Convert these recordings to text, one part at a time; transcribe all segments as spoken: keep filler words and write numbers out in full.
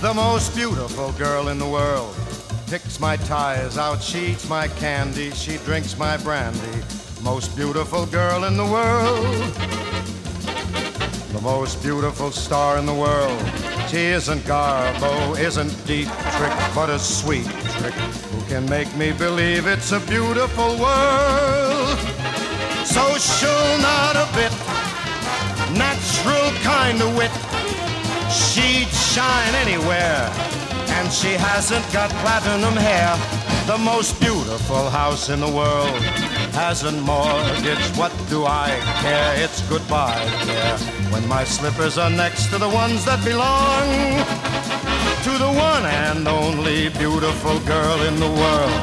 The most beautiful girl in the world. Picks my tires out, she eats my candy, she drinks my brandy. Most beautiful girl in the world. The most beautiful star in the world. She isn't Garbo, isn't Dietrich, but a sweet trick who can make me believe it's a beautiful world. Social, not a bit, natural kind of wit. She'd shine anywhere, and she hasn't got platinum hair. The most beautiful house in the world hasn't mortgage. What do I care? It's goodbye care. When my slippers are next to the ones that belong to the one and only beautiful girl in the world.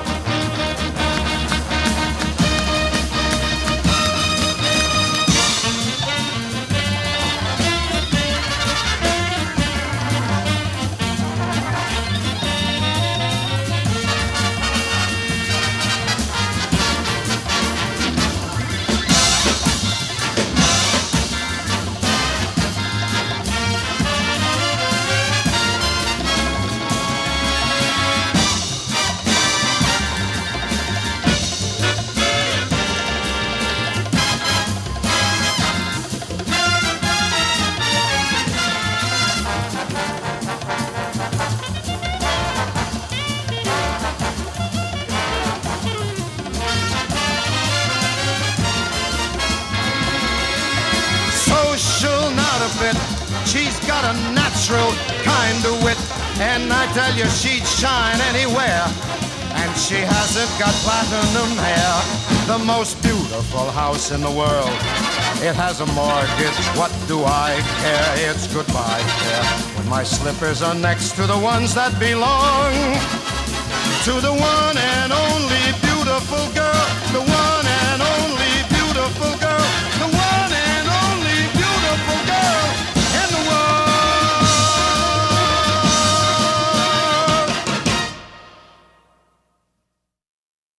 She's got a natural kind of wit, and I tell you she'd shine anywhere. And she hasn't got platinum hair. The most beautiful house in the world. It has a mortgage, what do I care? It's goodbye care. When my slippers are next to the ones that belong to the one and only